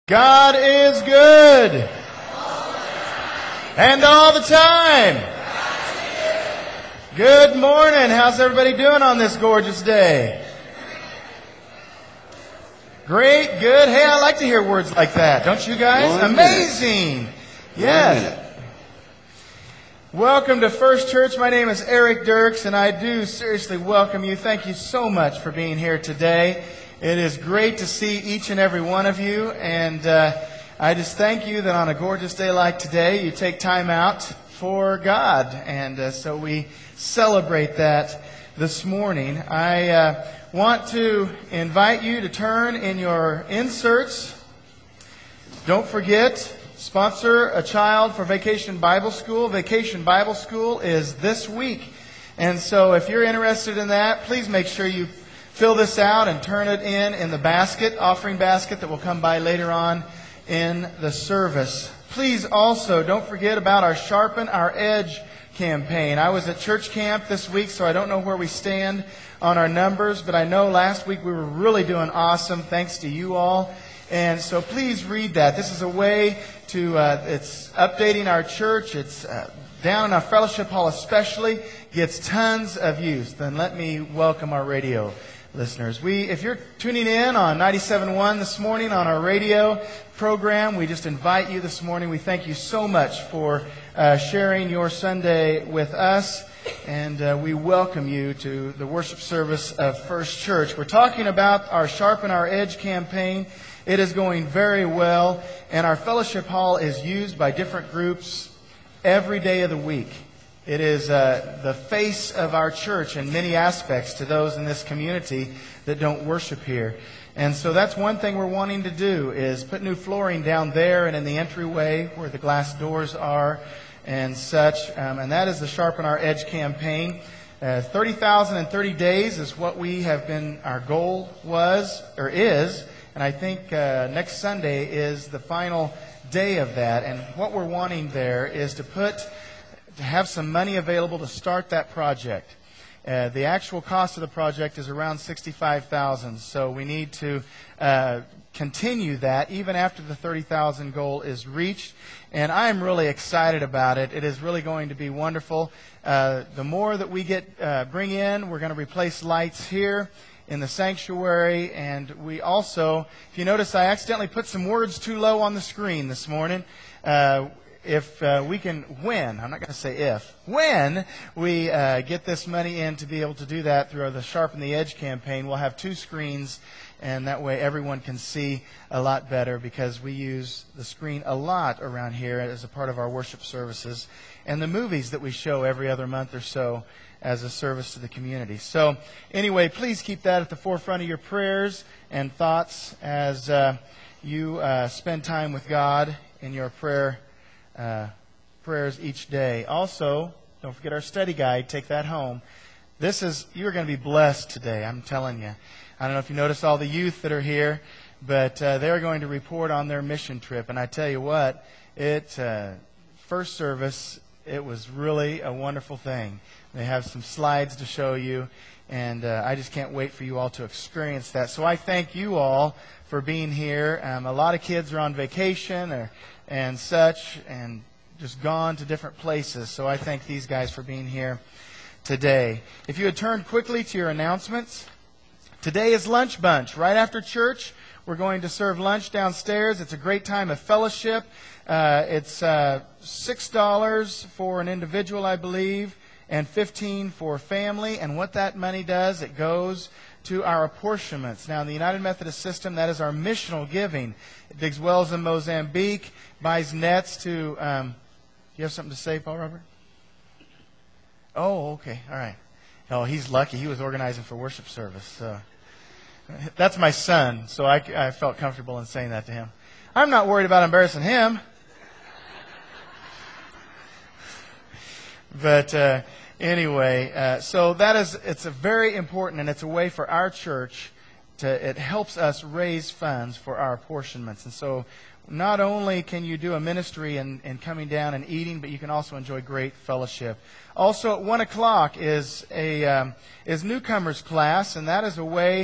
God is good. And all the time. Good morning. How's everybody doing on this gorgeous day? Great, good. Hey, I like to hear words like that. Don't you guys? Amazing. Yes. Welcome to First Church. My name is Eric Dirks, and I do seriously welcome you. Thank you so much for being here today. It is great to see each and every one of you, and I just thank you that on a gorgeous day like today, you take time out for God, and so we celebrate that this morning. I want to invite you to turn in your inserts. Don't forget, sponsor a child for Vacation Bible School. Vacation Bible School is this week, and so if you're interested in that, please make sure you fill this out and turn it in the basket, offering basket that will come by later on in the service. Please also don't forget about our Sharpen Our Edge campaign. I was at church camp this week, so I don't know where we stand on our numbers, but I know last week we were really doing awesome thanks to you all. And so please read that. This is a way to, it's updating our church. It's down in our fellowship hall especially, gets tons of use. Then let me welcome our radio listeners. If you're tuning in on 97.1 this morning on our radio program, we just invite you this morning. We thank you so much for sharing your Sunday with us, and we welcome you to the worship service of First Church. We're talking about our Sharpen Our Edge campaign. It is going very well, and our fellowship hall is used by different groups every day of the week. It is the face of our church in many aspects to those in this community that don't worship here. And so that's one thing we're wanting to do is put new flooring down there and in the entryway where the glass doors are and such. And that is the Sharpen Our Edge campaign. 30,000 in 30 days is what we have been, our goal was, or is. And I think next Sunday is the final day of that. And what we're wanting there is to have some money available to start that project. The actual cost of the project is around $65,000, so we need to continue that even after the 30,000 goal is reached. And I'm really excited about it. It is really going to be wonderful. The more that we bring in, we're going to replace lights here in the sanctuary, and we also, if you notice, I accidentally put some words too low on the screen this morning. If we can, when, I'm not going to say if, when we get this money in to be able to do that through the Sharpen the Edge campaign, we'll have two screens, and that way everyone can see a lot better because we use the screen a lot around here as a part of our worship services and the movies that we show every other month or so as a service to the community. So anyway, please keep that at the forefront of your prayers and thoughts as you spend time with God in your prayers each day. Also, don't forget our study guide. Take that home. You're going to be blessed today, I'm telling you. I don't know if you noticed all the youth that are here, but they're going to report on their mission trip. And I tell you what, first service, it was really a wonderful thing. They have some slides to show you, and I just can't wait for you all to experience that. So I thank you all for being here. A lot of kids are on vacation and such, and just gone to different places. So I thank these guys for being here today. If you would turn quickly to your announcements. Today is Lunch Bunch. Right after church, we're going to serve lunch downstairs. It's a great time of fellowship. It's $6 for an individual, I believe, and $15 for family. And what that money does, it goes to our apportionments. Now, in the United Methodist system, that is our missional giving. It digs wells in Mozambique, buys nets to... you have something to say, Paul Robert? Oh, okay. All right. Oh, he's lucky. He was organizing for worship service. So. That's my son, so I felt comfortable in saying that to him. I'm not worried about embarrassing him. But... Anyway, so it's a very important, and it's a way for our church it helps us raise funds for our apportionments. And so not only can you do a ministry and coming down and eating, but you can also enjoy great fellowship. Also at 1 o'clock is newcomers class, and that is a way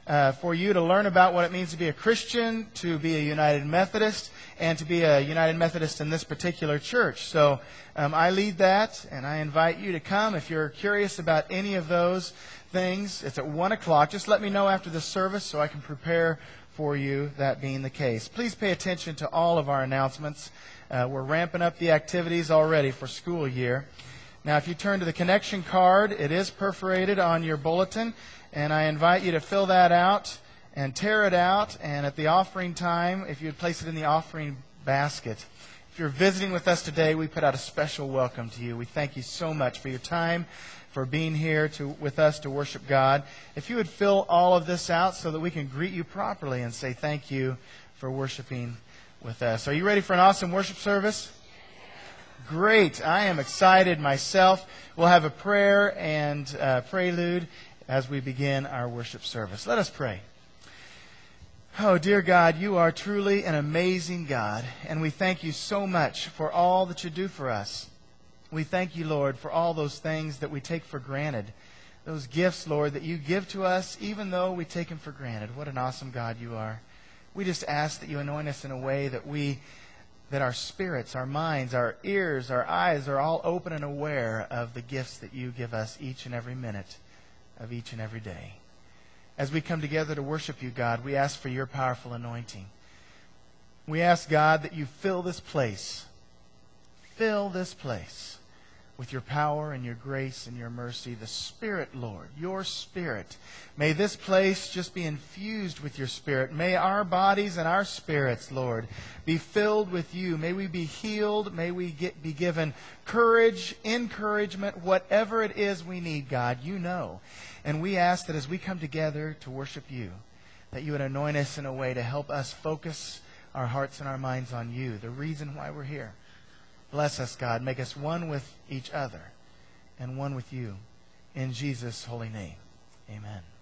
for you to learn about what it means to be a Christian, to be a United Methodist, and to be a United Methodist in this particular church. So I lead that, and I invite you to come. If you're curious about any of those things, it's at 1 o'clock. Just let me know after the service so I can prepare for you, that being the case. Please pay attention to all of our announcements. We're ramping up the activities already for school year. Now, if you turn to the connection card, it is perforated on your bulletin, and I invite you to fill that out and tear it out, and at the offering time, if you would place it in the offering basket. If you're visiting with us today, we put out a special welcome to you. We thank you so much for your time, for being here with us to worship God. If you would fill all of this out so that we can greet you properly and say thank you for worshiping with us. Are you ready for an awesome worship service? Great. I am excited myself. We'll have a prayer and prelude as we begin our worship service. Let us pray. Oh, dear God, you are truly an amazing God, and we thank you so much for all that you do for us. We thank you, Lord, for all those things that we take for granted. Those gifts, Lord, that you give to us even though we take them for granted. What an awesome God you are. We just ask that you anoint us in a way that our spirits, our minds, our ears, our eyes are all open and aware of the gifts that you give us each and every minute of each and every day. As we come together to worship you, God, we ask for your powerful anointing. We ask, God, that you fill this place with your power and your grace and your mercy. The Spirit, Lord, your Spirit. May this place just be infused with your Spirit. May our bodies and our spirits, Lord, be filled with you. May we be healed. May we be given courage, encouragement, whatever it is we need, God, you know. And we ask that as we come together to worship you, that you would anoint us in a way to help us focus our hearts and our minds on you, the reason why we're here. Bless us, God. Make us one with each other and one with you. In Jesus' holy name, amen.